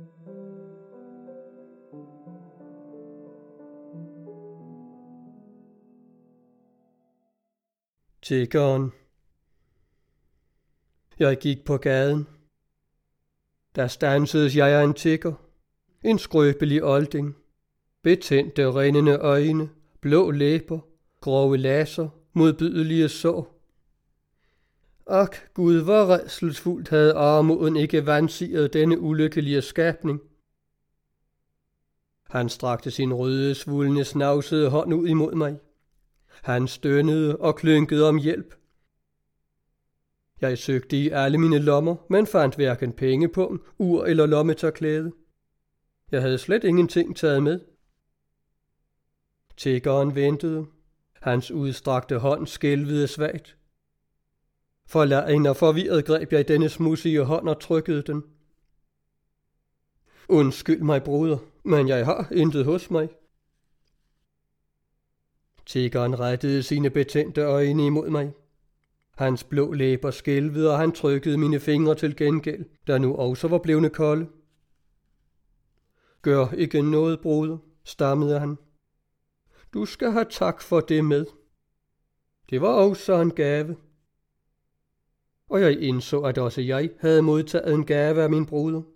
Tiggeren. Jeg gik på gaden. Der standsedes jeg af en tigger. En skrøbelig olding. Betændte rindende øjne, blå læber, grove laser, modbydelige sår. Ak, Gud, hvor rædselsfuldt havde armoden ikke vansiret denne ulykkelige skabning. Han strakte sin røde, svulne, snavsede hånd ud imod mig. Han stønnede og klynkede om hjælp. Jeg søgte i alle mine lommer, men fandt hverken pengepung, ur eller lommetørklæde. Jeg havde slet ingenting taget med. Tiggeren ventede. Hans udstrakte hånd skælvede svagt. Forlegen og forvirret greb jeg denne smudsige hånd og trykkede den. Undskyld mig, broder, men jeg har intet hos mig. Tiggeren rettede sine betændte øjne imod mig. Hans blå læber skælvede, og han trykkede mine fingre til gengæld, der nu også var blevne kolde. Gør ikke noget, broder, stammede han. Du skal have tak for det med. Det var også en gave. Og jeg indså, at også jeg havde modtaget en gave af min broder.